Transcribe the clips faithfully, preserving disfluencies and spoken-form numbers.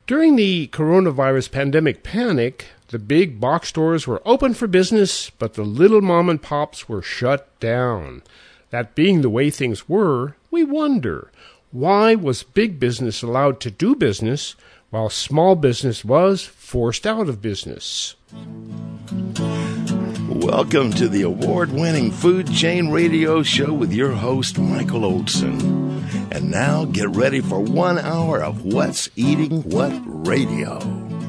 During the coronavirus pandemic panic, the big box stores were open for business, but the little mom and pops were shut down. That being the way things were, we wonder, why was big business allowed to do business while small business was forced out of business? Welcome to the award-winning Food Chain Radio Show with your host, Michael Olson. And now get ready for one hour of What's Eating What Radio.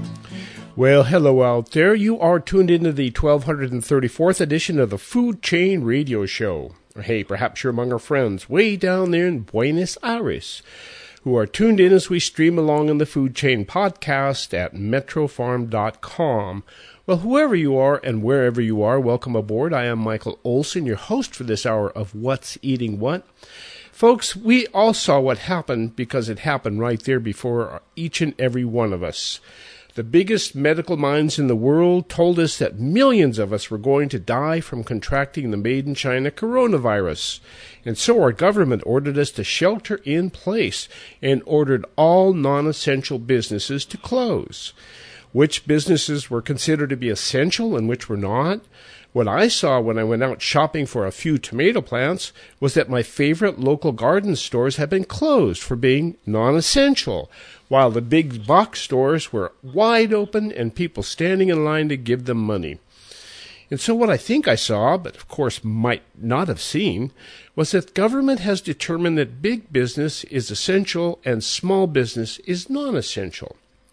Well, hello out there. You are tuned into the twelve thirty-fourth edition of the Food Chain Radio Show. Or hey, perhaps you're among our friends way down there in Buenos Aires who are tuned in as we stream along in the Food Chain podcast at metro farm dot com. Well, whoever you are and wherever you are, welcome aboard. I am Michael Olson, your host for this hour of What's Eating What. Folks, we all saw what happened because it happened right there before each and every one of us. The biggest medical minds in the world told us that millions of us were going to die from contracting the made-in-China coronavirus. And so our government ordered us to shelter in place and ordered all non-essential businesses to close. Which businesses were considered to be essential and which were not? What I saw when I went out shopping for a few tomato plants was that my favorite local garden stores had been closed for being non-essential, while the big box stores were wide open and people standing in line to give them money. And so what I think I saw, but of course might not have seen, was that government has determined that big business is essential and small business is non-essential.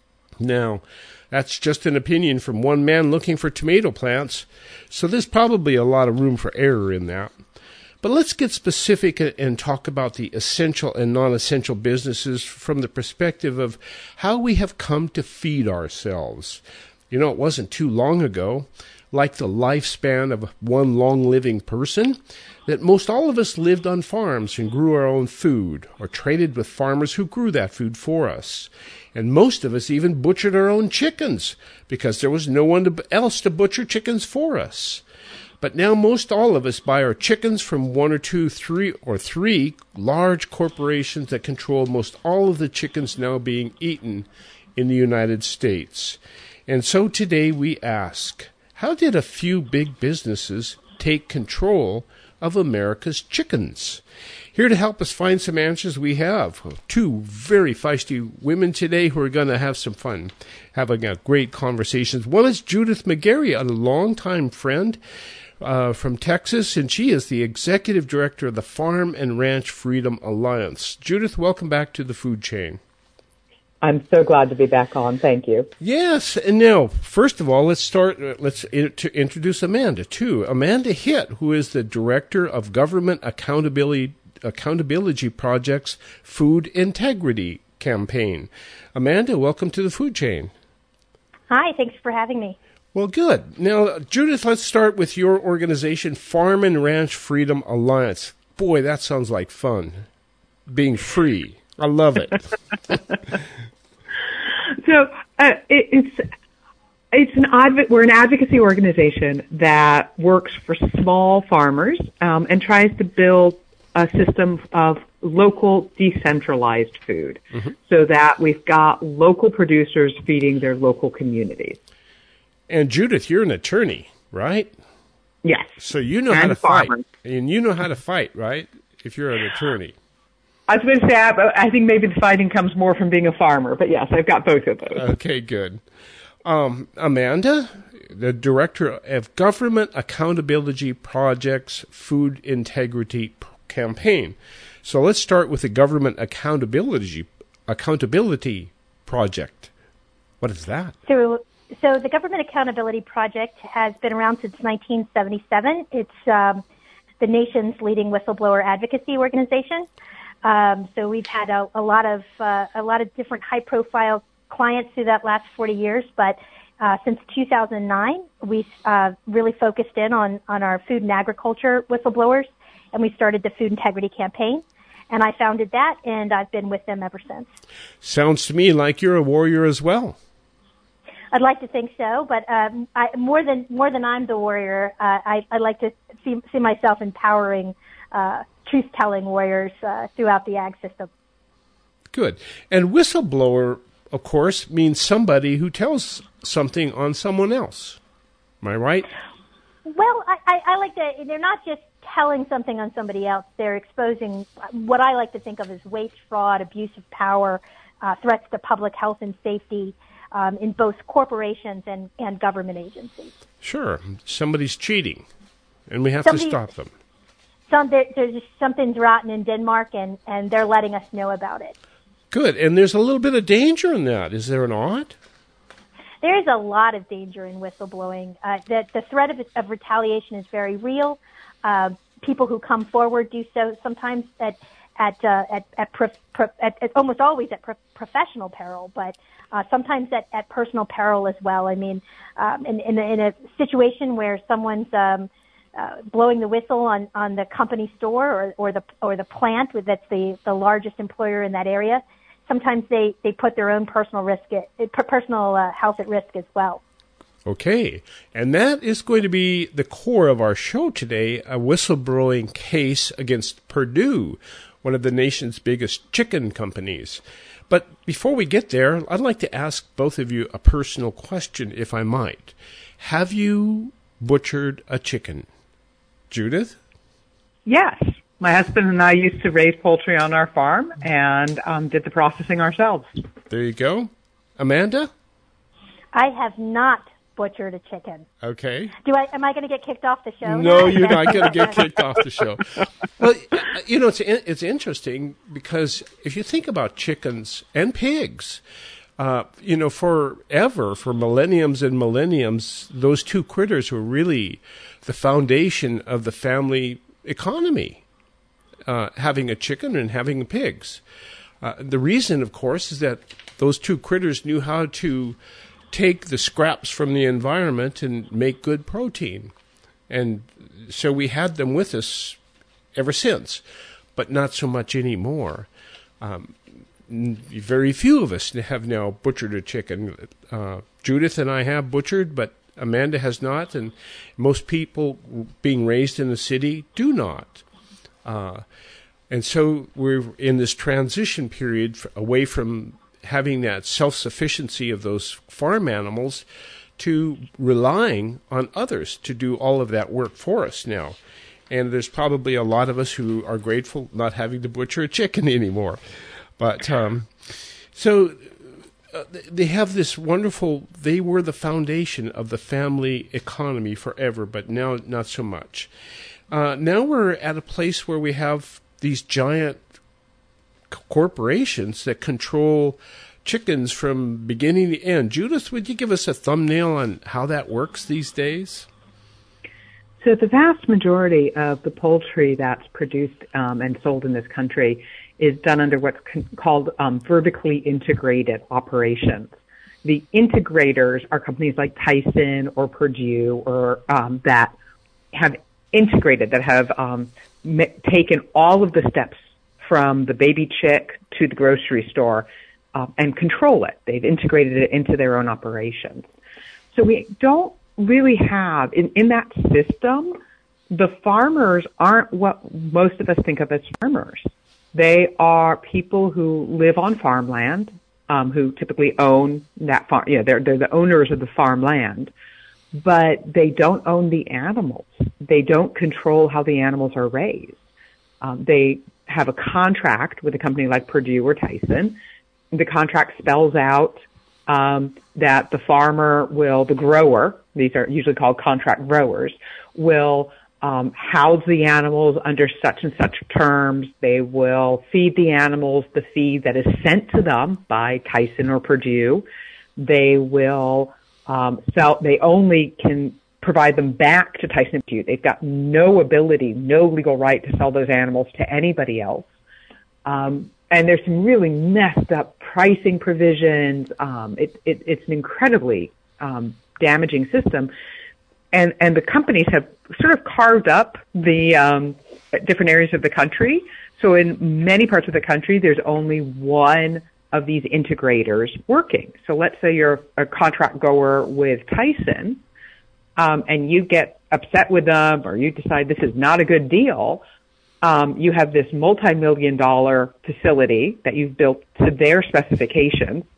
Now, that's just an opinion from one man looking for tomato plants, so there's probably a lot of room for error in that. But let's get specific and talk about the essential and non-essential businesses from the perspective of how we have come to feed ourselves. You know, it wasn't too long ago, like the lifespan of one long-living person, that most all of us lived on farms and grew our own food, or traded with farmers who grew that food for us. And most of us even butchered our own chickens, because there was no one to, else to butcher chickens for us. But now most all of us buy our chickens from one or two, three or three large corporations that control most all of the chickens now being eaten in the United States. And so today we ask, how did a few big businesses take control of America's chickens? Here to help us find some answers, we have two very feisty women today who are going to have some fun, having a great conversations. One is Judith McGarry, a longtime friend uh, from Texas, and she is the executive director of the Farm and Ranch Freedom Alliance. Judith, welcome back to the Food Chain. I'm so glad to be back on. Thank you. Yes, and now, first of all, let's start. Uh, let's in, to introduce Amanda too. Amanda Hitt, who is the director of Government Accountability Accountability Project's Food Integrity Campaign. Amanda, welcome to the Food Chain. Hi, thanks for having me. Well, good. Now, Judith, let's start with your organization, Farm and Ranch Freedom Alliance. Boy, that sounds like fun. Being free. I love it. so uh, it, it's it's an adv- we're an advocacy organization that works for small farmers um, and tries to build a system of local decentralized food, mm-hmm. so that we've got local producers feeding their local communities. And Judith, you're an attorney, right? Yes. So you know and how to farmer. fight, and you know how to fight, right? If you're an attorney. I was going to say, I, I think maybe the fighting comes more from being a farmer, but yes, I've got both of those. Okay, good. Um, Amanda, the director of Government Accountability Project's Food Integrity Campaign. So let's start with the Government Accountability Accountability Project. What is that? So, so the Government Accountability Project has been around since nineteen seventy-seven. It's um, the nation's leading whistleblower advocacy organization. Um, so we've had a, a lot of uh, a lot of different high-profile clients through that last forty years, but uh, since two thousand nine, we uh, really focused in on on our food and agriculture whistleblowers. And we started the Food Integrity Campaign, and I founded that, and I've been with them ever since. Sounds to me like you're a warrior as well. I'd like to think so, but um, I, more than more than I'm the warrior, uh, I, I like to see, see myself empowering uh, truth-telling warriors uh, throughout the ag system. Good. And whistleblower of course, means somebody who tells something on someone else. Am I right? Well, I, I, I like to, they're not just telling something on somebody else. They're exposing what I like to think of as waste, fraud, abuse of power, uh, threats to public health and safety um, in both corporations and, and government agencies. Sure. Somebody's cheating, and we have Somebody, to stop them. Some, there, there's just something's rotten in Denmark, and, and they're letting us know about it. Good. And there's a little bit of danger in that. Is there not? There is a lot of danger in whistleblowing. Uh, the, the threat of, of retaliation is very real. Uh, people who come forward do so sometimes at at uh, at, at, pro, pro, at, at almost always at pro, professional peril, but uh, sometimes at, at personal peril as well. I mean, um, in, in, a, in a situation where someone's um, uh, blowing the whistle on, on the company store or, or the or the plant that's the, the largest employer in that area, sometimes they, they put their own personal risk at, personal uh, health at risk as well. Okay, and that is going to be the core of our show today, a whistleblowing case against Perdue, one of the nation's biggest chicken companies. But before we get there, I'd like to ask both of you a personal question, if I might. Have you butchered a chicken? Judith? Yes. My husband and I used to raise poultry on our farm and um, did the processing ourselves. There you go. Amanda? I have not butchered a chicken. Okay. Do I? Am I going to get kicked off the show? No, you're not going to get kicked off the show. Well, you know, it's it's interesting because if you think about chickens and pigs, uh, you know, forever, for millenniums and millenniums, those two critters were really the foundation of the family economy, uh, having a chicken and having pigs. Uh, the reason, of course, is that those two critters knew how to take the scraps from the environment and make good protein. And so we had them with us ever since, but not so much anymore. Um, very few of us have now butchered a chicken. Uh, Judith and I have butchered, but Amanda has not, and most people being raised in the city do not. Uh, and so we're in this transition period away from having that self-sufficiency of those farm animals to relying on others to do all of that work for us now. And there's probably a lot of us who are grateful not having to butcher a chicken anymore. But um, so uh, they have this wonderful, they were the foundation of the family economy forever, but now not so much. Uh, now we're at a place where we have these giant corporations that control chickens from beginning to end. Judith, would you give us a thumbnail on how that works these days? So the vast majority of the poultry that's produced um, and sold in this country is done under what's con- called um, vertically integrated operations. The integrators are companies like Tyson or Perdue or um, that have integrated, that have um, m- taken all of the steps from the baby chick to the grocery store uh, and control it. They've integrated it into their own operations. So we don't really have, in, in that system, the farmers aren't what most of us think of as farmers. They are people who live on farmland, um, who typically own that farm. You know, they're, they're the owners of the farmland, but they don't own the animals. They don't control how the animals are raised. Um, they have a contract with a company like Perdue or Tyson. The contract spells out um, that the farmer will, the grower, these are usually called contract growers, will um, house the animals under such and such terms. They will feed the animals the feed that is sent to them by Tyson or Perdue. They will um, sell, they only can provide them back to Tyson and Perdue. They've got no ability, no legal right to sell those animals to anybody else. Um, and there's some really messed up pricing provisions. Um, it, it, it's an incredibly um, damaging system. And, and the companies have sort of carved up the um, different areas of the country. So in many parts of the country, there's only one of these integrators working. So let's say you're a contract goer with Tyson, um, and you get upset with them, or you decide this is not a good deal. Um, you have this multi-million dollar facility that you've built to their specifications,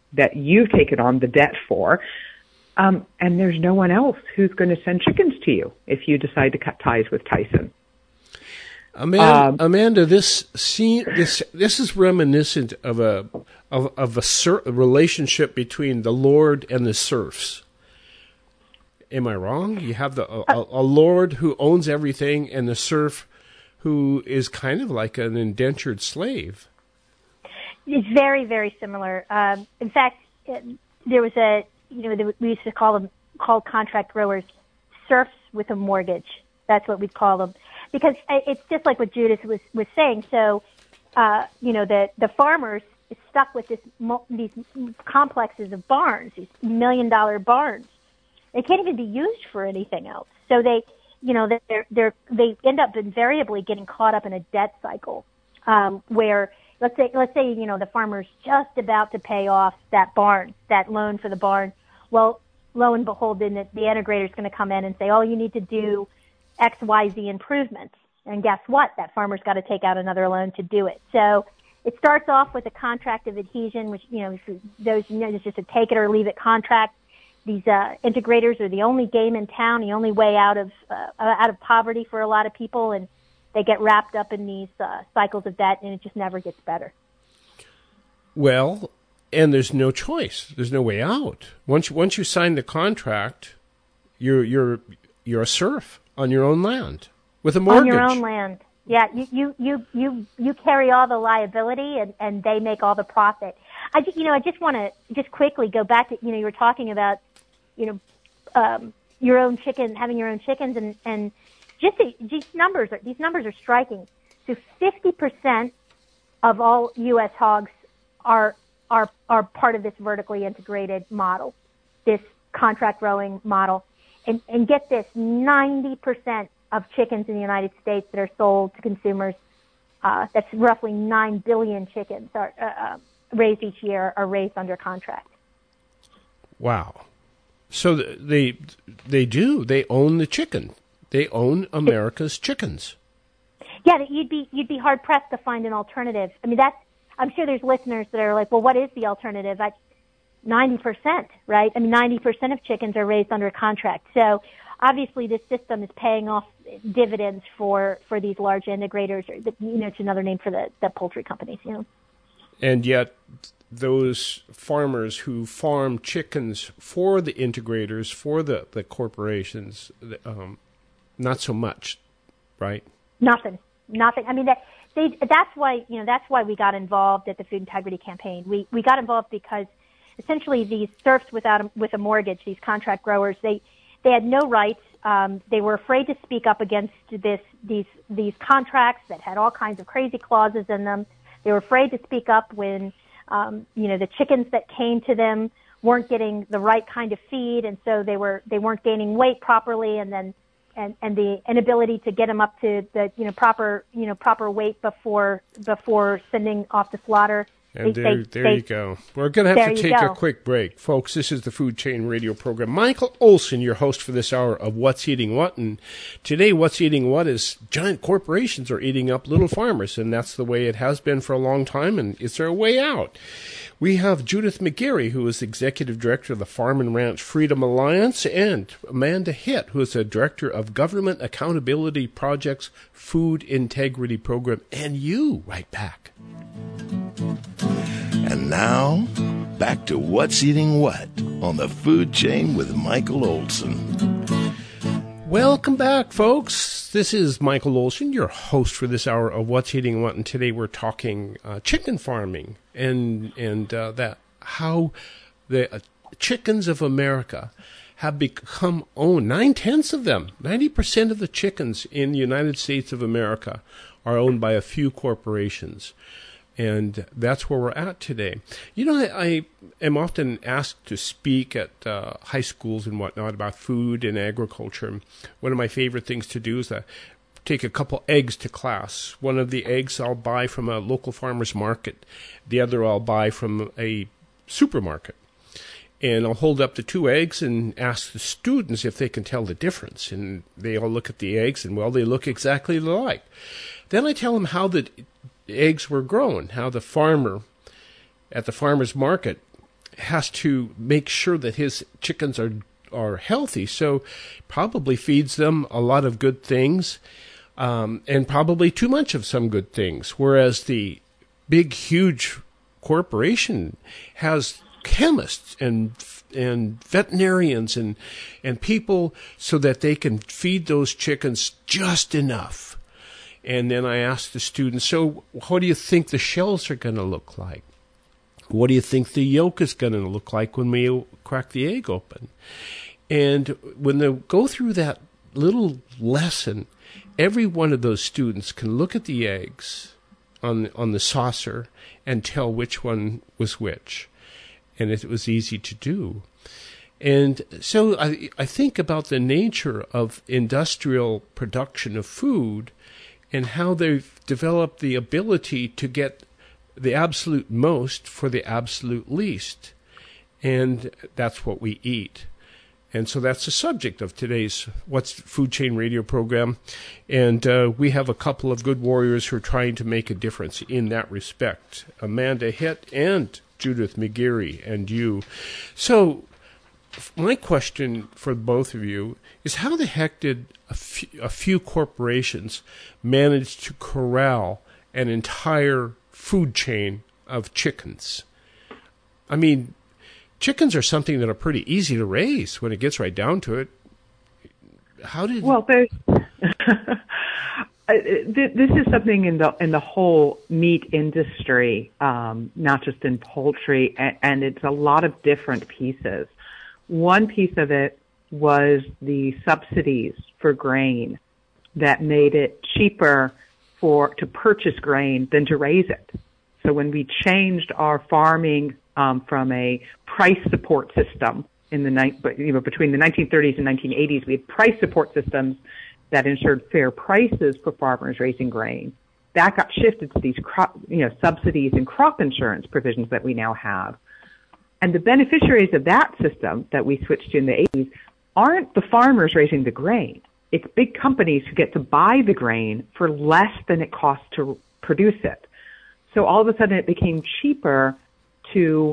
that you've taken on the debt for. Um, and there's no one else who's going to send chickens to you if you decide to cut ties with Tyson. Amanda, Um, Amanda this scene, this this is reminiscent of a of, of a, ser- a relationship between the Lord and the serfs. Am I wrong? You have the a, a lord who owns everything, and the serf who is kind of like an indentured slave. It's very, very similar. Um, in fact, it, there was a, you know, we used to call them, call contract growers serfs with a mortgage. That's what we'd call them. Because it's just like what Judith was, was saying. So, uh, you know, the, the farmers is stuck with this, these complexes of barns, these million dollar barns. They can't even be used for anything else. So they, you know, they're, they're, they end up invariably getting caught up in a debt cycle, um, where, Let's say, let's say, you know, the farmer's just about to pay off that barn, that loan for the barn. Well, lo and behold, then the, the integrator's going to come in and say, oh, you need to do X, Y, Z improvements. And guess what? That farmer's got to take out another loan to do it. So it starts off with a contract of adhesion, which, you know, those, you know, it's just a take it or leave it contract. These uh, integrators are the only game in town, the only way out of uh, out of poverty for a lot of people, and they get wrapped up in these uh, cycles of debt, and it just never gets better. Well, and there's no choice. There's no way out. Once once you sign the contract, you're you're you're a serf on your own land with a mortgage. On your own land, yeah. You you you you, you carry all the liability, and, and they make all the profit. I just, you know I just want to just quickly go back to, you know you were talking about, you know um, your own chicken, having your own chickens, and and. Just the, these numbers are these numbers are striking. So fifty percent of all U S hogs are are are part of this vertically integrated model, this contract growing model, and and get this, ninety percent of chickens in the United States that are sold to consumers, uh, that's roughly nine billion chickens are uh, raised each year, are raised under contract. Wow! So they they do they own the chicken. They own America's chickens. Yeah, you'd be you'd be hard pressed to find an alternative. I mean, that's, I'm sure there's listeners that are like, well, what is the alternative? I, ninety percent, right? I mean, ninety percent of chickens are raised under contract. So obviously, this system is paying off dividends for, for these large integrators. Or the, you know, it's another name for the, the poultry companies. You know, and yet those farmers who farm chickens for the integrators, for the the corporations. Um, Not so much, right? Nothing, nothing. I mean, that, they, that's why, you know, that's why we got involved at the Food Integrity Campaign. We we got involved because essentially these serfs without a, with a mortgage, these contract growers, they they had no rights. Um, they were afraid to speak up against this these these contracts that had all kinds of crazy clauses in them. They were afraid to speak up when um, you know the chickens that came to them weren't getting the right kind of feed, and so they were they weren't gaining weight properly, and then. And, and the inability to get them up to the you know proper you know proper weight before before sending off to slaughter. And they, there, they, there they, you go. We're going to have to take go. a quick break. Folks, this is the Food Chain Radio program. Michael Olson, your host for this hour of What's Eating What. And today, What's Eating What is giant corporations are eating up little farmers. And that's the way it has been for a long time. And is there a way out? We have Judith McGarry, who is Executive Director of the Farm and Ranch Freedom Alliance, and Amanda Hitt, who is the Director of Government Accountability Project's Food Integrity Program. And you, right back. And now, back to What's Eating What on the Food Chain with Michael Olson. Welcome back, folks. This is Michael Olson, your host for this hour of What's Eating What, and today we're talking uh, chicken farming and and uh, that how the uh, chickens of America have become owned. Nine-tenths of them, ninety percent of the chickens in the United States of America are owned by a few corporations. And that's where we're at today. You know, I, I am often asked to speak at uh, high schools and whatnot about food and agriculture. One of my favorite things to do is uh, take a couple eggs to class. One of the eggs I'll buy from a local farmer's market. The other I'll buy from a supermarket. And I'll hold up the two eggs and ask the students if they can tell the difference. And they all look at the eggs, and, well, they look exactly alike. Then I tell them how the eggs were grown, how the farmer at the farmer's market has to make sure that his chickens are are healthy. So probably feeds them a lot of good things, um, and probably too much of some good things. Whereas the big, huge corporation has chemists and and veterinarians and and people so that they can feed those chickens just enough. And then I asked the students, so what do you think the shells are going to look like? What do you think the yolk is going to look like when we crack the egg open? And when they go through that little lesson, every one of those students can look at the eggs on on the saucer and tell which one was which. And it was easy to do. And so I, I think about the nature of industrial production of food and how they've developed the ability to get the absolute most for the absolute least. And that's what we eat. And so that's the subject of today's What's Food Chain Radio program. And uh, we have a couple of good warriors who are trying to make a difference in that respect. Amanda Hitt and Judith McGeary and you. So my question for both of you is, how the heck did a few, a few corporations manage to corral an entire food chain of chickens? I mean, chickens are something that are pretty easy to raise when it gets right down to it. How did... Well, there's... This is something in the in the whole meat industry, um, not just in poultry, and, and it's a lot of different pieces. One piece of it was the subsidies for grain that made it cheaper for to purchase grain than to raise it. So when we changed our farming um, from a price support system in the you know between the nineteen thirties and nineteen eighties, we had price support systems that ensured fair prices for farmers raising grain. That got shifted to these crop, you know, subsidies and crop insurance provisions that we now have. And the beneficiaries of that system that we switched to in the eighties aren't the farmers raising the grain. It's big companies who get to buy the grain for less than it costs to produce it. So all of a sudden it became cheaper to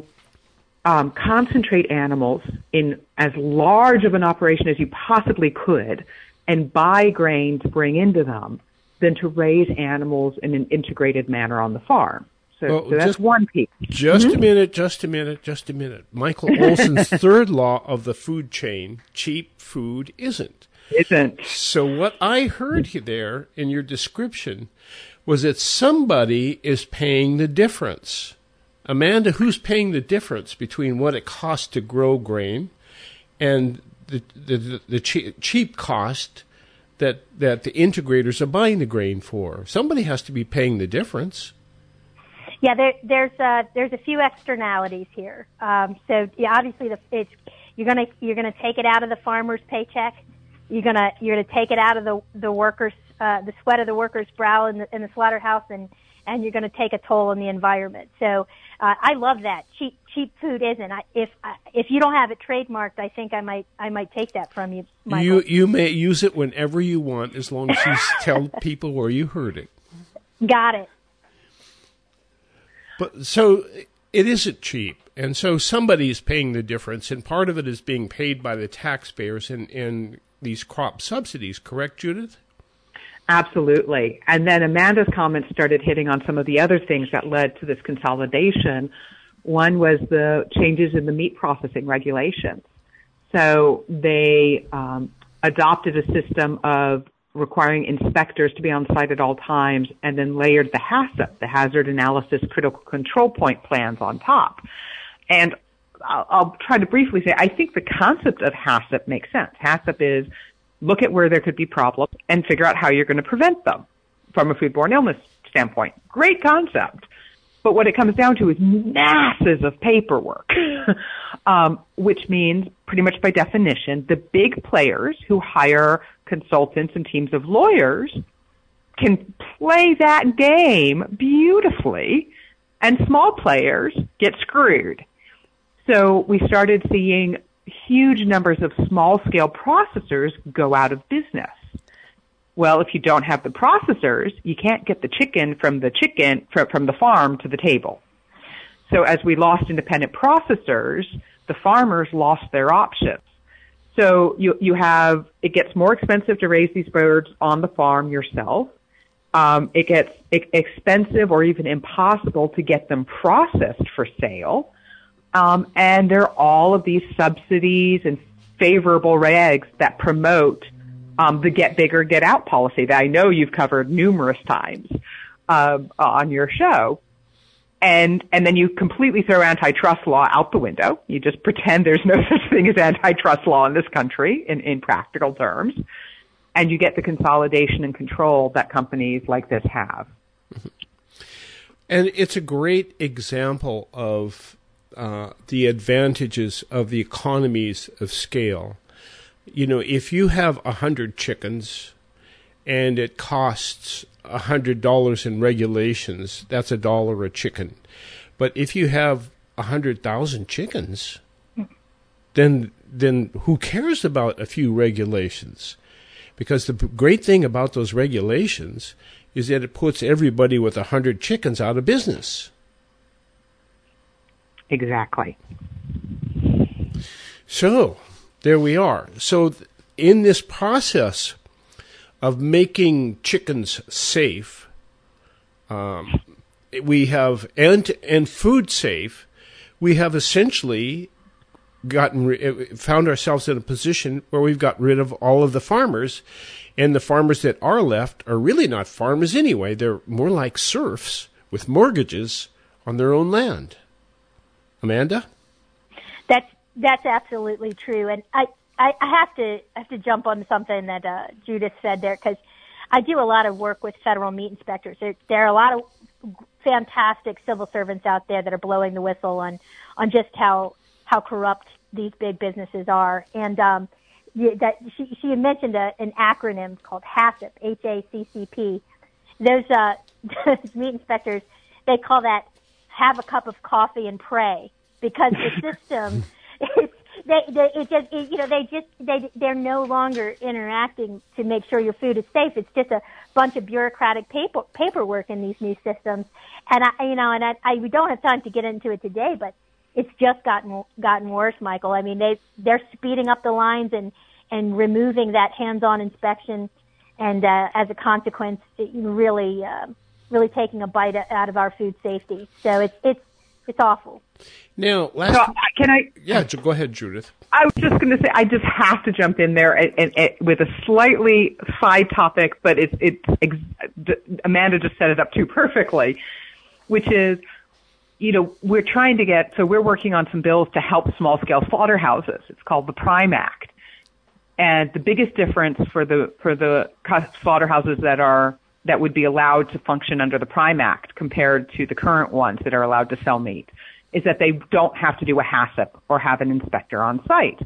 um, concentrate animals in as large of an operation as you possibly could and buy grain to bring into them than to raise animals in an integrated manner on the farm. So, well, so that's just, one piece. Just mm-hmm. a minute, just a minute, just a minute. Michael Olson's third law of the food chain, cheap food isn't. Isn't. So what I heard there in your description was that somebody is paying the difference. Amanda, who's paying the difference between what it costs to grow grain and the the, the cheap, cheap cost that that the integrators are buying the grain for? Somebody has to be paying the difference. Yeah, there, there's uh, there's a few externalities here. Um, so yeah, obviously the it's you're gonna you're gonna take it out of the farmer's paycheck. You're gonna you're gonna take it out of the the workers uh, the sweat of the workers' brow in the in the slaughterhouse, and and you're gonna take a toll on the environment. So uh, I love that. Cheap cheap food isn't. I, if I, if you don't have it trademarked, I think I might I might take that from you, Michael. You you may use it whenever you want, as long as you tell people where you heard it. Got it. But so it isn't cheap, and so somebody is paying the difference, and part of it is being paid by the taxpayers in, in these crop subsidies. Correct, Judith? Absolutely. And then Amanda's comments started hitting on some of the other things that led to this consolidation. One was the changes in the meat processing regulations. So they um, adopted a system of requiring inspectors to be on site at all times, and then layered the HACCP, the Hazard Analysis Critical Control Point plans, on top. And I'll, I'll try to briefly say, I think the concept of HACCP makes sense. HACCP is look at where there could be problems and figure out how you're going to prevent them from a foodborne illness standpoint. Great concept. But what it comes down to is masses of paperwork, um, which means pretty much by definition, the big players who hire consultants and teams of lawyers can play that game beautifully, and small players get screwed. So we started seeing huge numbers of small-scale processors go out of business. Well, if you don't have the processors, you can't get the chicken from the chicken from the farm to the table. So as we lost independent processors, the farmers lost their options. So you, you have, it gets more expensive to raise these birds on the farm yourself. Um, it gets e- expensive or even impossible to get them processed for sale. Um, and there are all of these subsidies and favorable regs that promote um, the get bigger, get out policy that I know you've covered numerous times uh, on your show. And and then you completely throw antitrust law out the window. You just pretend there's no such thing as antitrust law in this country in, in practical terms. And you get the consolidation and control that companies like this have. And it's a great example of uh, the advantages of the economies of scale. You know, if you have a hundred chickens and it costs a hundred dollars in regulations, that's a dollar a chicken. But if you have a hundred thousand chickens, then then who cares about a few regulations? Because the great thing about those regulations is that it puts everybody with a hundred chickens out of business. Exactly. So there we are. So th- in this process of making chickens safe, um, we have and and food safe, we have essentially gotten re- found ourselves in a position where we've got rid of all of the farmers, and the farmers that are left are really not farmers anyway. They're more like serfs with mortgages on their own land. Amanda? That's that's absolutely true, and I. I, I have to I have to jump on something that uh, Judith said there, because I do a lot of work with federal meat inspectors. There, there are a lot of fantastic civil servants out there that are blowing the whistle on, on just how how corrupt these big businesses are. And um, that she, she had mentioned a, an acronym called HACCP, H A C C P. Those, uh, those meat inspectors, they call that have a cup of coffee and pray, because the system is They, they, it just, it, you know, they just, they, they're no longer interacting to make sure your food is safe. It's just a bunch of bureaucratic paper, paperwork in these new systems. And I, you know, and I, I, we don't have time to get into it today, but it's just gotten, gotten worse, Michael. I mean, they, they're speeding up the lines and, and removing that hands-on inspection. And, uh, as a consequence, it really, uh, really taking a bite out of our food safety. So it's, it's, it's awful. Now, last so, can I? Yeah, go ahead, Judith. I was just going to say, I just have to jump in there and, and, and with a slightly side topic, but it's, it's, Amanda just set it up too perfectly, which is, you know, we're trying to get, so we're working on some bills to help small-scale slaughterhouses. It's called the PRIME Act. And the biggest difference for the, for the slaughterhouses that are, that would be allowed to function under the PRIME Act compared to the current ones that are allowed to sell meat is that they don't have to do a HACCP or have an inspector on site.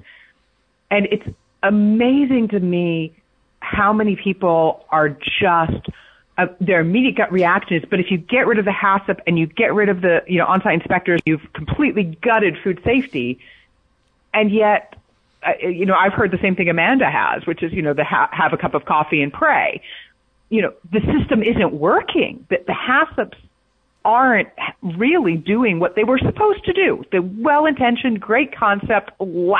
And it's amazing to me how many people are just, uh, their immediate gut reaction is, but if you get rid of the HACCP and you get rid of the, you know, on-site inspectors, you've completely gutted food safety. And yet, uh, you know, I've heard the same thing Amanda has, which is, you know, the ha- have a cup of coffee and pray. You know, the system isn't working. The, the HACCPs aren't really doing what they were supposed to do. The well-intentioned, great concept,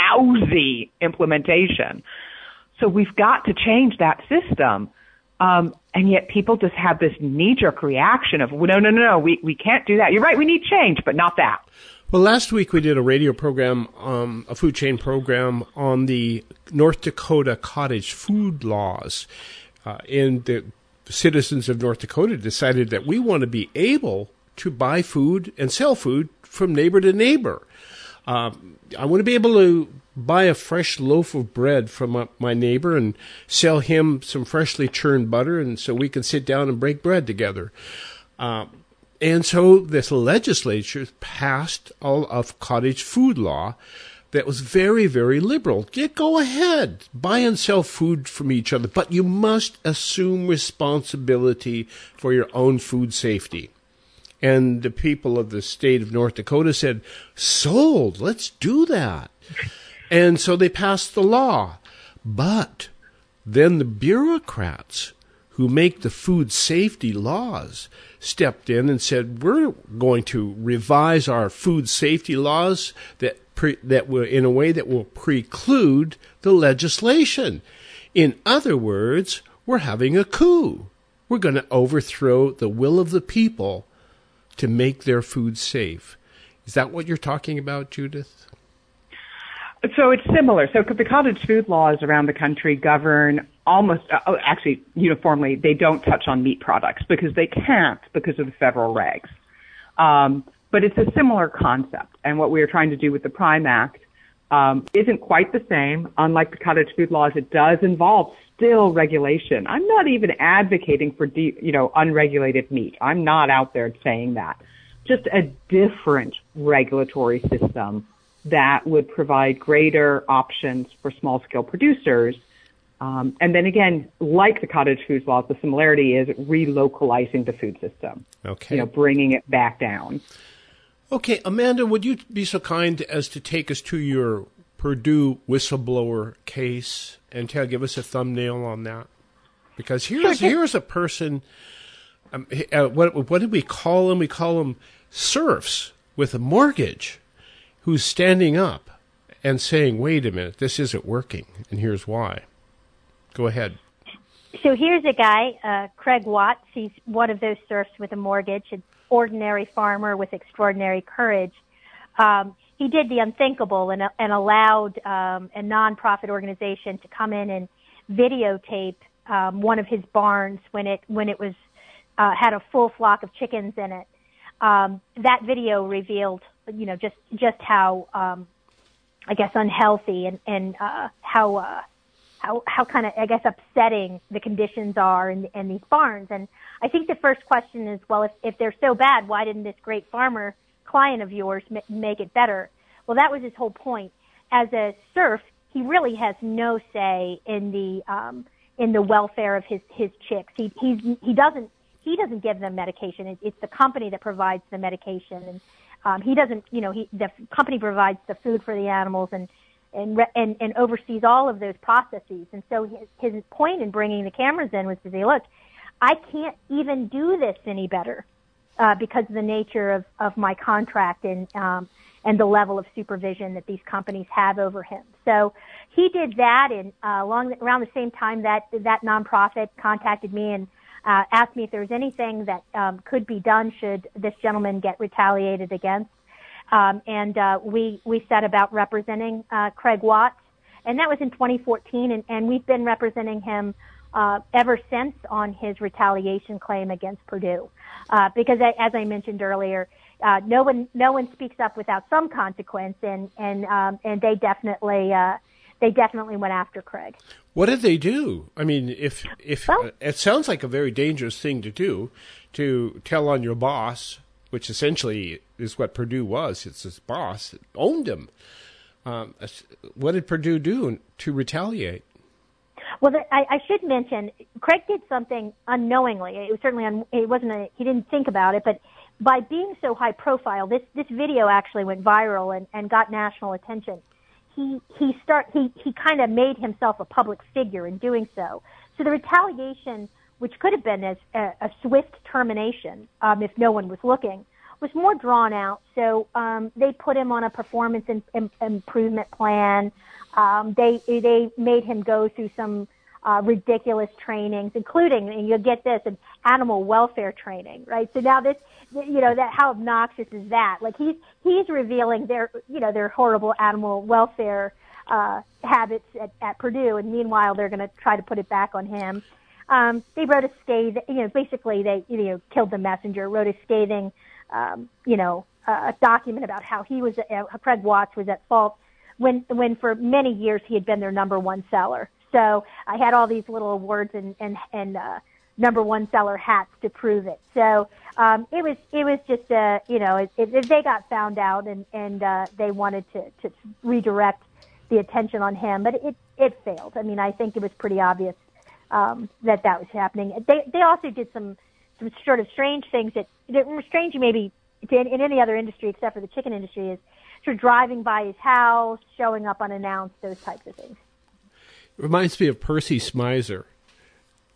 lousy implementation. So we've got to change that system. Um, and yet people just have this knee-jerk reaction of, well, no, no, no, no, we, we can't do that. You're right, we need change, but not that. Well, last week we did a radio program, um, a food chain program on the North Dakota cottage food laws. Uh, and the citizens of North Dakota decided that we want to be able to buy food and sell food from neighbor to neighbor. Um, I want to be able to buy a fresh loaf of bread from uh, my neighbor and sell him some freshly churned butter, and so we can sit down and break bread together. Um, and so this legislature passed all of cottage food law that was very, very liberal. Yeah, go ahead, buy and sell food from each other, but you must assume responsibility for your own food safety. And the people of the state of North Dakota said, sold, let's do that. And so they passed the law. But then the bureaucrats who make the food safety laws stepped in and said, we're going to revise our food safety laws that pre- that will, in a way that will preclude the legislation. In other words, we're having a coup. We're going to overthrow the will of the people to make their food safe. Is that what you're talking about, Judith? So it's similar. So the cottage food laws around the country govern almost, uh, actually uniformly, they don't touch on meat products because they can't because of the federal regs. Um, but it's a similar concept. And what we are trying to do with the PRIME Act um, isn't quite the same. Unlike the cottage food laws, it does involve still regulation. I'm not even advocating for, de- you know, unregulated meat. I'm not out there saying that. Just a different regulatory system that would provide greater options for small-scale producers. Um, and then again, like the cottage food laws, the similarity is relocalizing the food system. Okay. You know, bringing it back down. Okay, Amanda, would you be so kind as to take us to your Purdue whistleblower case and tell, give us a thumbnail on that? Because here's here's a person. Um, uh, what what did we call him? We call him serfs with a mortgage, who's standing up and saying, "Wait a minute, this isn't working, and here's why." Go ahead. So here's a guy, uh, Craig Watts. He's one of those serfs with a mortgage, an ordinary farmer with extraordinary courage. Um, he did the unthinkable and, and allowed um, a nonprofit organization to come in and videotape um, one of his barns when it when it was uh, had a full flock of chickens in it. Um, that video revealed, you know, just just how um, I guess unhealthy and and uh, how. Uh, how, how kind of, I guess, upsetting the conditions are in, in these barns. And I think the first question is, well, if, if they're so bad, why didn't this great farmer client of yours m- make it better? Well, that was his whole point. As a serf, he really has no say in the um, in the welfare of his, his chicks. He he's, he doesn't he doesn't give them medication. It, it's the company that provides the medication, and um, he doesn't. You know, he the company provides the food for the animals and. And, and and oversees all of those processes. And so his, his point in bringing the cameras in was to say, look, I can't even do this any better uh, because of the nature of, of my contract and um, and the level of supervision that these companies have over him. So he did that, and uh, along around the same time that that nonprofit contacted me and uh, asked me if there was anything that um, could be done should this gentleman get retaliated against. Um, and uh, we we set about representing uh, Craig Watts, and that was in twenty fourteen, and, and we've been representing him uh, ever since on his retaliation claim against Purdue, uh, because as I mentioned earlier, uh, no one no one speaks up without some consequence, and and um, and they definitely uh, they definitely went after Craig. What did they do? I mean, if if well, uh, it sounds like a very dangerous thing to do, to tell on your boss, which essentially is what Purdue was. It's his boss. It owned him. Um, what did Purdue do to retaliate? Well, there, I, I should mention, Craig did something unknowingly. It was certainly, un, it wasn't a, he didn't think about it, but by being so high profile, this, this video actually went viral and, and got national attention. He, he start, he, he kind of made himself a public figure in doing so. So the retaliation, which could have been as a, a swift termination, um, if no one was looking, was more drawn out. So um, they put him on a performance in, in, improvement plan. Um, they they made him go through some uh, ridiculous trainings, including, and you'll get this, an animal welfare training, right? So now this, you know, that how obnoxious is that? Like he's he's revealing their, you know, their horrible animal welfare uh, habits at, at Purdue, and meanwhile they're going to try to put it back on him. Um, they wrote a scathing, you know, basically they, you know, killed the messenger, wrote a scathing, um, you know, uh, document about how he was, uh, Craig Watts was at fault when, when for many years he had been their number one seller. So I had all these little awards and, and, and, uh, number one seller hats to prove it. So, um, it was, it was just, uh, you know, it, it, they got found out and, and, uh, they wanted to, to redirect the attention on him, but it, it failed. I mean, I think it was pretty obvious. Um, that that was happening. They they also did some some sort of strange things that, that were strange maybe in, in any other industry except for the chicken industry, is sort of driving by his house, showing up unannounced, those types of things. It reminds me of Percy Smizer.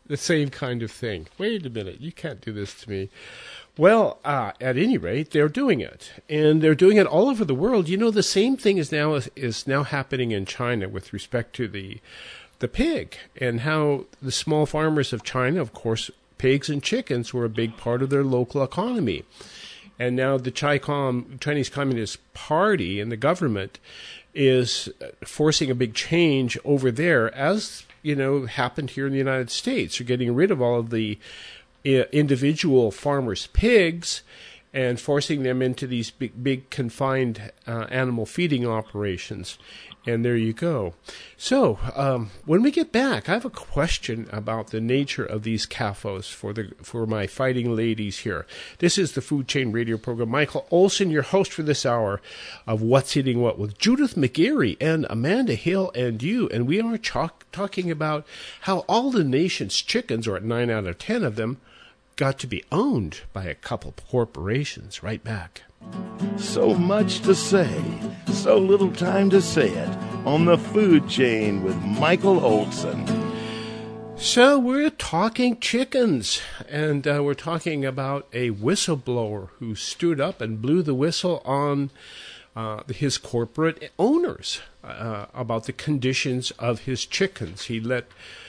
the same kind of thing. Wait a minute, you can't do this to me. Well, uh, at any rate, they're doing it, and they're doing it all over the world. You know, the same thing is now is now happening in China with respect to the the pig, and how the small farmers of China, of course, pigs and chickens were a big part of their local economy, and now the Chinese Communist Party and the government is forcing a big change over there, as you know happened here in the United States. They're getting rid of all of the individual farmers' pigs and forcing them into these big, big confined uh, animal feeding operations. And there you go. So um, when we get back, I have a question about the nature of these C A F Os for the for my fighting ladies here. This is the Food Chain Radio program. Michael Olson, your host for this hour of What's Eating What with Judith McGarry and Amanda Hill and you. And we are talk, talking about how all the nation's chickens, or nine out of ten of them, got to be owned by a couple of corporations. Right back. So much to say, so little time to say it on the Food Chain with Michael Olson. So we're talking chickens, and uh, we're talking about a whistleblower who stood up and blew the whistle on uh, his corporate owners uh, about the conditions of his chickens. He let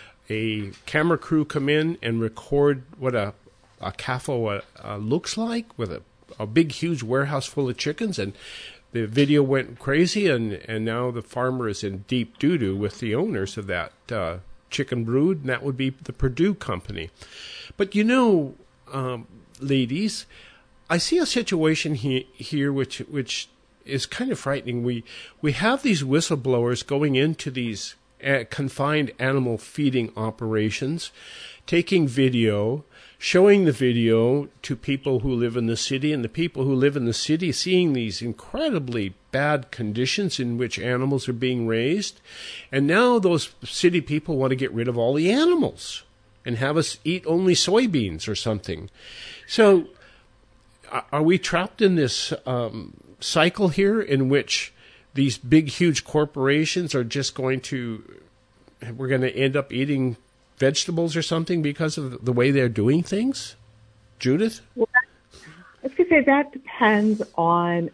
a camera crew come in and record what a a C A F O uh, uh, looks like, with a, a big, huge warehouse full of chickens, and the video went crazy, and, and now the farmer is in deep doo-doo with the owners of that uh, chicken brood, and that would be the Purdue Company. But you know, um, ladies, I see a situation he, here which which is kind of frightening. We we have these whistleblowers going into these uh, confined animal feeding operations, taking video, showing the video to people who live in the city, and the people who live in the city seeing these incredibly bad conditions in which animals are being raised. And now those city people want to get rid of all the animals and have us eat only soybeans or something. So are we trapped in this um, cycle here in which these big, huge corporations are just going to, we're going to end up eating vegetables or something because of the way they're doing things? Judith? Well, I was going to say that depends on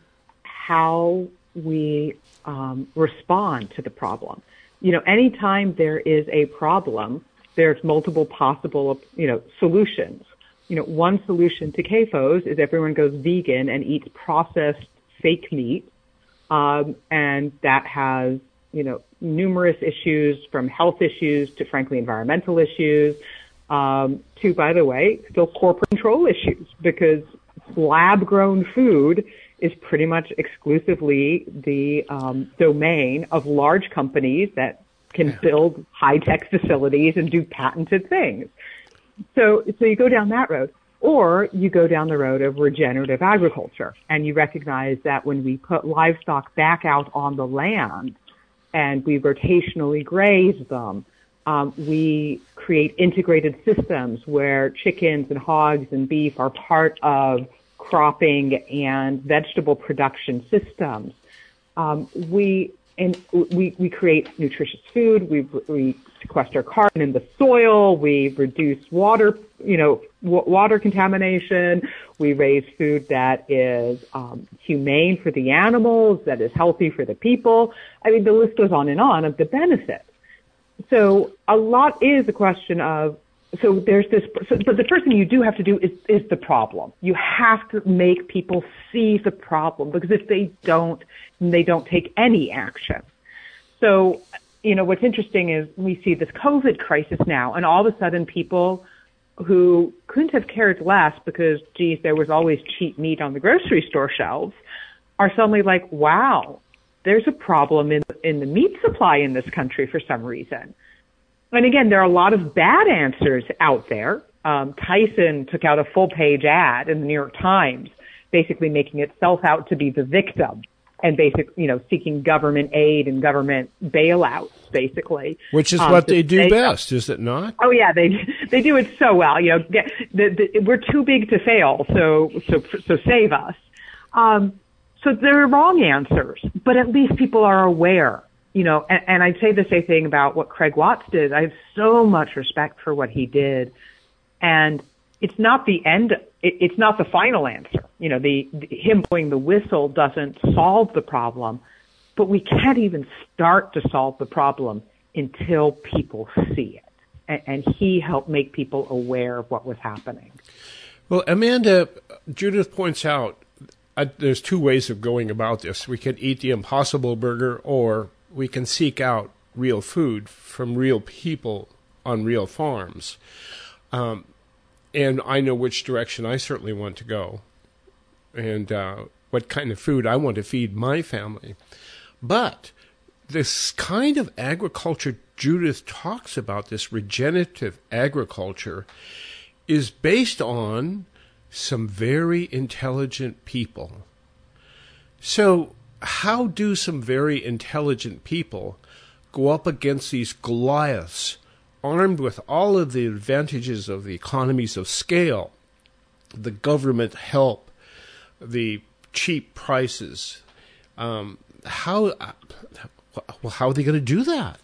how we um, respond to the problem. You know, anytime there is a problem, there's multiple possible, you know, solutions. You know, one solution to C A F Os is everyone goes vegan and eats processed fake meat, um, and that has, you know, numerous issues, from health issues to, frankly, environmental issues, um, to, by the way, still corporate control issues, because lab-grown food is pretty much exclusively the um, domain of large companies that can build high-tech facilities and do patented things. So, so you go down that road. Or you go down the road of regenerative agriculture, and you recognize that when we put livestock back out on the land and we rotationally graze them, um, we create integrated systems where chickens and hogs and beef are part of cropping and vegetable production systems. Um, we and we we create nutritious food. We we sequester carbon in the soil. We reduce water, you know, w- water contamination. We raise food that is um, humane for the animals, that is healthy for the people. I mean, the list goes on and on of the benefits. So a lot is a question of, so there's this, so, but the first thing you do have to do is, is the problem. You have to make people see the problem, because if they don't, they don't take any action. So, you know, what's interesting is we see this COVID crisis now, and all of a sudden people who couldn't have cared less because, geez, there was always cheap meat on the grocery store shelves, are suddenly like, wow, there's a problem in, in the meat supply in this country for some reason. And again, there are a lot of bad answers out there. Um, Tyson took out a full-page ad in the New York Times, basically making itself out to be the victim, and basically, you know, seeking government aid and government bailouts, basically. Which is um, what they do they, best, is it not? Oh yeah, they they do it so well. You know, the, the, we're too big to fail, so so so save us. Um, so there are wrong answers, but at least people are aware you know, and, and I'd say the same thing about what Craig Watts did. I have so much respect for what he did. And it's not the end, it, it's not the final answer. You know, the, the him blowing the whistle doesn't solve the problem, but we can't even start to solve the problem until people see it. And, and he helped make people aware of what was happening. Well, Amanda, Judith points out uh, there's two ways of going about this. We can eat the Impossible Burger, or we can seek out real food from real people on real farms. Um, and I know which direction I certainly want to go, and uh, what kind of food I want to feed my family. But this kind of agriculture Judith talks about, this regenerative agriculture, is based on some very intelligent people. So how do some very intelligent people go up against these Goliaths, armed with all of the advantages of the economies of scale, the government help, the cheap prices? Um, how, well, how are they going to do that?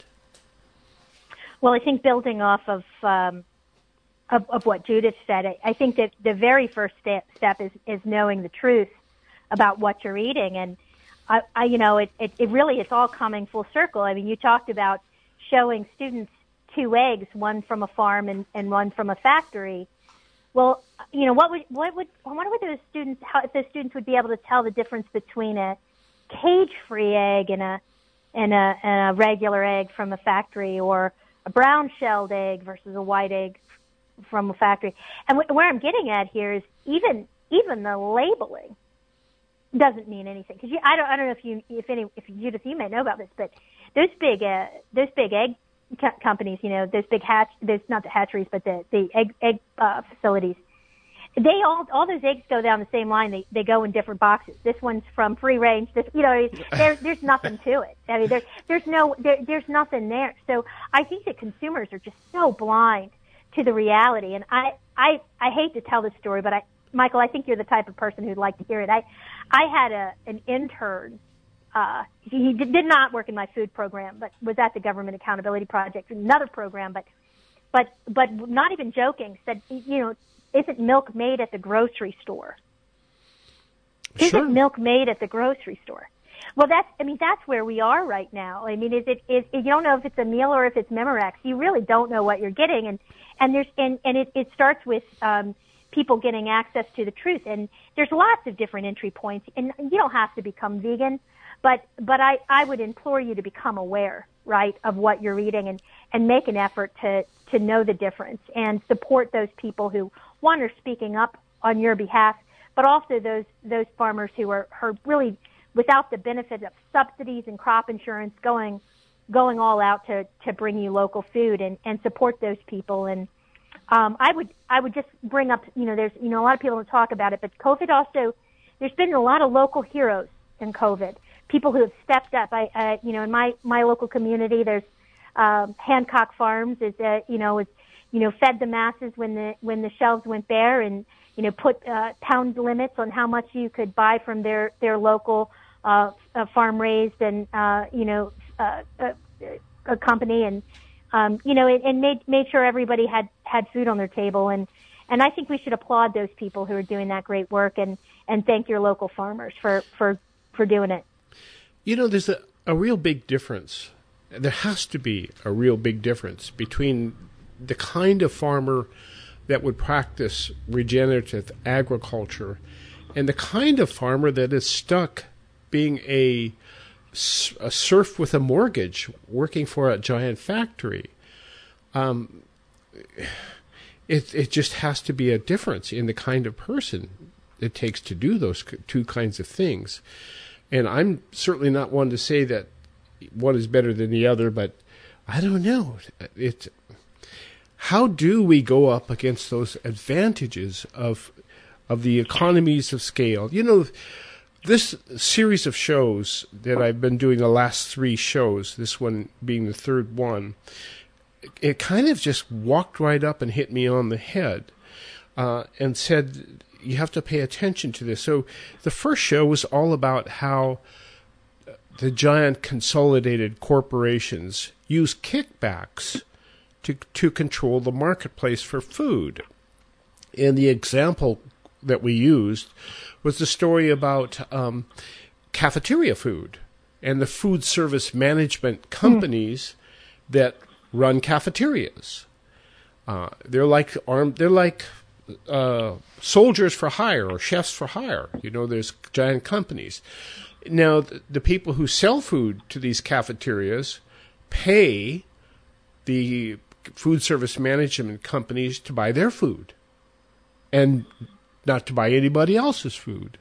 Well, I think building off of um, of, of what Judith said, I, I think that the very first step, step is, is knowing the truth about what you're eating. And, I, I you know, it, it, it really, it's all coming full circle. I mean, you talked about showing students two eggs, one from a farm and, and one from a factory. Well, you know, what would, what would, I wonder what those students, how, if those students would be able to tell the difference between a cage-free egg and a, and a, and a regular egg from a factory, or a brown-shelled egg versus a white egg from a factory. And wh- where I'm getting at here is even even the labeling doesn't mean anything. Because I don't I don't know if you if any if Judith, you may know about this, but those big uh, those big egg co- companies, you know, those big hatch, those not the hatcheries, but the the egg egg uh, facilities. They all all those eggs go down the same line. They they go in different boxes. This one's from free range. This, you know, there there's nothing to it. I mean, there's there's no there, there's nothing there. So I think that consumers are just so blind to the reality. And I I I hate to tell this story, but I Michael, I think you're the type of person who'd like to hear it. I I had a an intern. Uh, he did, did not work in my food program, but was at the Government Accountability Project, another program. But but but not even joking. Said, you know, isn't milk made at the grocery store? Sure. Isn't milk made at the grocery store? Well, that's, I mean, that's where we are right now. I mean, is it, is, you don't know if it's a meal or if it's Memorex. You really don't know what you're getting. And, and there's, and, and it, it starts with, um, people getting access to the truth. And there's lots of different entry points, and you don't have to become vegan, but, but I, I would implore you to become aware, right, of what you're eating, and, and make an effort to, to know the difference and support those people who, one, are speaking up on your behalf, but also those, those farmers who are, are really, without the benefit of subsidies and crop insurance, going going all out to, to bring you local food, and, and support those people. And um, I would I would just bring up, you know, there's, you know, a lot of people don't talk about it, but COVID also, there's been a lot of local heroes in COVID, people who have stepped up. I, uh, you know, in my, my local community, there's um, Hancock Farms is, uh, you know, is, you know, fed the masses when the when the shelves went bare, and, you know, put uh, pound limits on how much you could buy from their their local Uh, uh, farm raised and, uh, you know, uh, uh, a company, and, um, you know, and, and made, made sure everybody had, had food on their table. And, and I think we should applaud those people who are doing that great work, and, and thank your local farmers for, for, for doing it. You know, there's a, a real big difference. There has to be a real big difference between the kind of farmer that would practice regenerative agriculture and the kind of farmer that is stuck being a, a serf with a mortgage, working for a giant factory. Um, it it just has to be a difference in the kind of person it takes to do those two kinds of things. And I'm certainly not one to say that one is better than the other, but I don't know. It, how do we go up against those advantages of of the economies of scale? You know, this series of shows that I've been doing, the last three shows, this one being the third one, it kind of just walked right up and hit me on the head uh, and said, you have to pay attention to this. So the first show was all about how the giant consolidated corporations use kickbacks to to control the marketplace for food. And the example that we used was the story about um, cafeteria food and the food service management companies mm. that run cafeterias. Uh, they're like armed. They're like uh, soldiers for hire or chefs for hire. You know, there's giant companies. Now, the, the people who sell food to these cafeterias pay the food service management companies to buy their food and not to buy anybody else's food.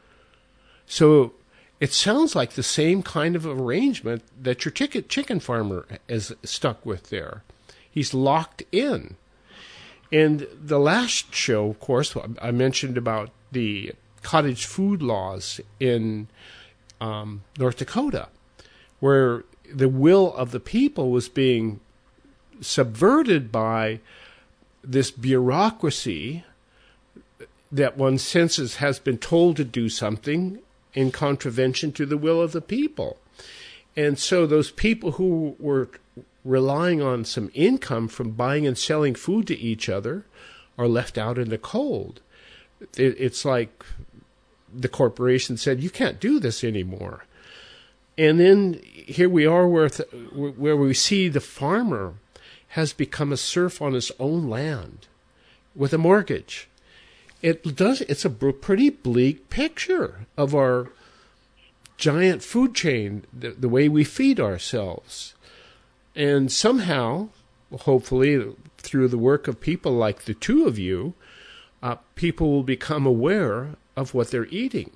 So it sounds like the same kind of arrangement that your chicken, chicken farmer is stuck with there. He's locked in. And the last show, of course, I mentioned about the cottage food laws in um, North Dakota, where the will of the people was being subverted by this bureaucracy that one senses has been told to do something in contravention to the will of the people. And so those people who were relying on some income from buying and selling food to each other are left out in the cold. It, it's like the corporation said, you can't do this anymore. And then here we are where, th- where we see the farmer has become a serf on his own land with a mortgage. It does. It's a pretty bleak picture of our giant food chain, the, the way we feed ourselves. And somehow, hopefully, through the work of people like the two of you, uh, people will become aware of what they're eating.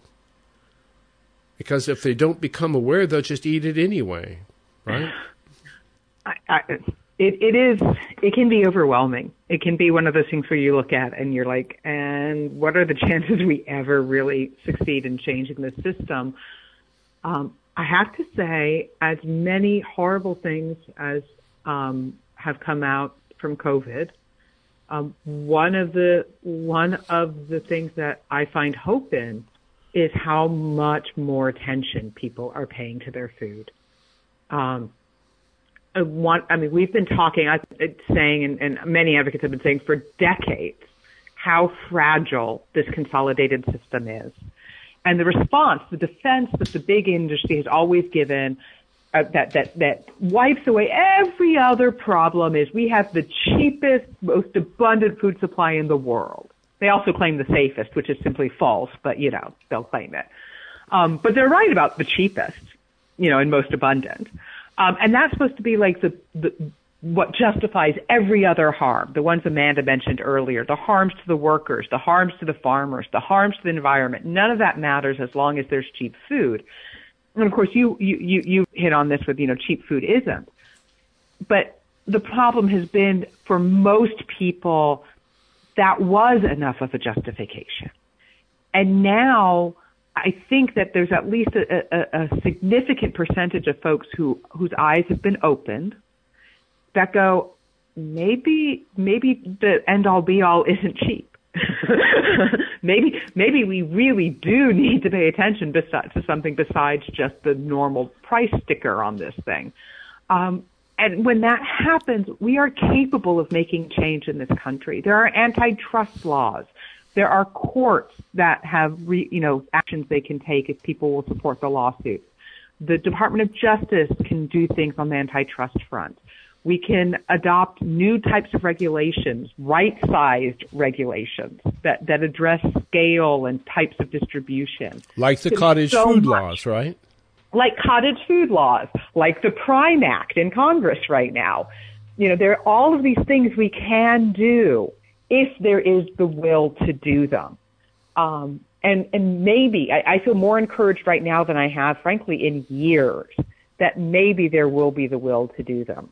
Because if they don't become aware, they'll just eat it anyway, right? I, I, it, it is. It can be overwhelming. It can be one of those things where you look at and you're like, and what are the chances we ever really succeed in changing this system? Um, I have to say, as many horrible things as um, have come out from COVID, um, one of the one of the things that I find hope in is how much more attention people are paying to their food. Um, I, want, I mean, we've been talking, I'm saying, and, and many advocates have been saying for decades, how fragile this consolidated system is. And the response, the defense that the big industry has always given, uh, that, that, that wipes away every other problem, is we have the cheapest, most abundant food supply in the world. They also claim the safest, which is simply false, but, you know, they'll claim it. Um, but they're right about the cheapest, you know, and most abundant. Um, and that's supposed to be like the, the, what justifies every other harm, the ones Amanda mentioned earlier, the harms to the workers, the harms to the farmers, the harms to the environment. None of that matters as long as there's cheap food. And of course, you, you, you, you hit on this with, you know, cheap food isn't. But the problem has been for most people, that was enough of a justification. And now I think that there's at least a, a, a significant percentage of folks who, whose eyes have been opened that go, maybe, maybe the end all be all isn't cheap. maybe, maybe we really do need to pay attention besi- to something besides just the normal price sticker on this thing. Um, And when that happens, we are capable of making change in this country. There are antitrust laws. There are courts that have, re, you know, actions they can take if people will support the lawsuits. The Department of Justice can do things on the antitrust front. We can adopt new types of regulations, right-sized regulations that, that address scale and types of distribution. Like the cottage so food much. laws, right? Like cottage food laws, like the PRIME Act in Congress right now. You know, there are all of these things we can do if there is the will to do them. Um, and, and maybe, I, I feel more encouraged right now than I have, frankly, in years, that maybe there will be the will to do them.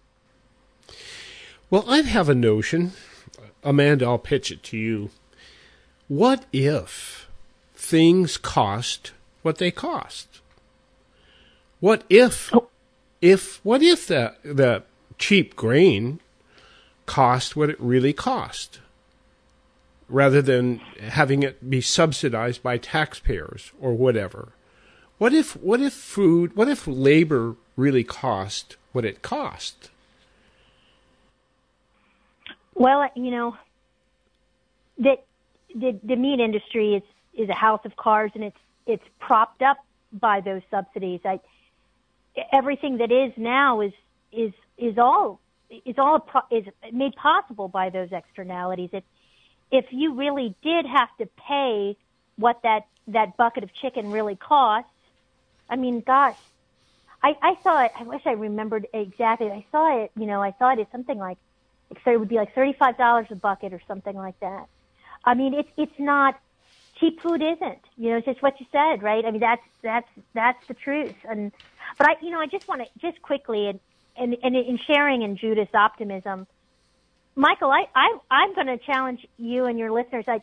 Well, I have a notion. Amanda, I'll pitch it to you. What if things cost what they cost? What if, oh. if, what if the, the cheap grain cost what it really cost, rather than having it be subsidized by taxpayers or whatever? What if what if food, what if labor really cost what it cost? Well, you know, the the, the meat industry is, is a house of cards, and it's it's propped up by those subsidies. I, everything that is now is is is all is all pro, is made possible by those externalities. If if you really did have to pay what that, that bucket of chicken really costs, I mean, gosh, I, I saw it. I wish I remembered exactly. I saw it. You know, I saw it as something like it would be like thirty-five dollars a bucket or something like that. I mean, it's it's not cheap. Food isn't. You know, it's just what you said, right? I mean, that's that's that's the truth. And but I, you know, I just want to just quickly and and, and in sharing in Judith's optimism, Michael, I, I I'm going to challenge you and your listeners. I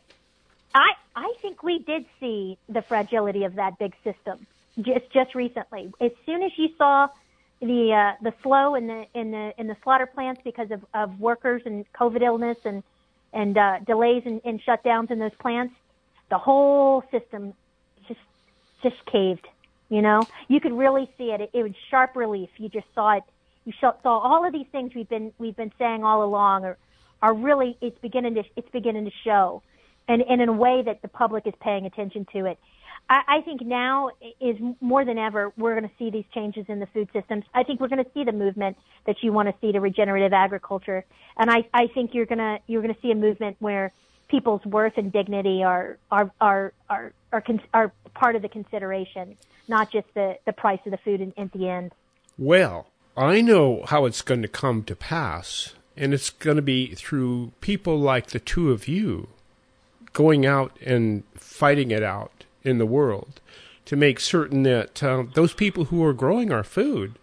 I I think we did see the fragility of that big system just just recently. As soon as you saw the uh, the flow in the in the in the slaughter plants because of, of workers and COVID illness and and uh, delays and, and shutdowns in those plants, the whole system just just caved. You know, you could really see it. It, it was sharp relief. You just saw it. You saw all of these things we've been we've been saying all along are are really it's beginning to it's beginning to show, and, and in a way that the public is paying attention to it. I, I think now is more than ever we're going to see these changes in the food systems. I think we're going to see the movement that you want to see to regenerative agriculture, and I, I think you're gonna you're going to see a movement where people's worth and dignity are are are are are, are, are part of the consideration, not just the, the price of the food in, at the end. Well, I know how it's going to come to pass, and it's going to be through people like the two of you going out and fighting it out in the world to make certain that uh, those people who are growing our food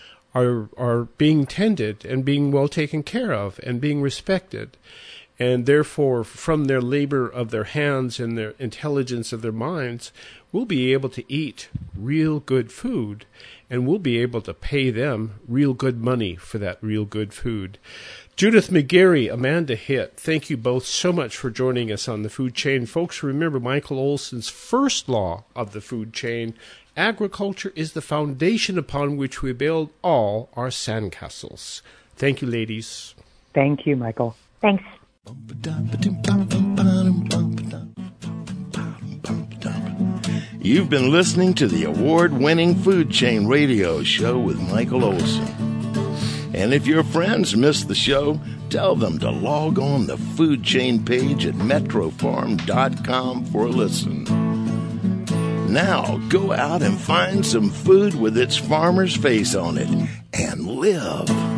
are are being tended and being well taken care of and being respected. And therefore, from their labor of their hands and their intelligence of their minds, we'll be able to eat real good food, and we'll be able to pay them real good money for that real good food. Judith McGarry, Amanda Hitt, thank you both so much for joining us on The Food Chain. Folks, remember Michael Olson's first law of the food chain: agriculture is the foundation upon which we build all our sandcastles. Thank you, ladies. Thank you, Michael. Thanks. You've been listening to the award-winning Food Chain Radio Show with Michael Olson. And if your friends missed the show, tell them to log on the Food Chain page at metro farm dot com for a listen. Now, go out and find some food with its farmer's face on it and live.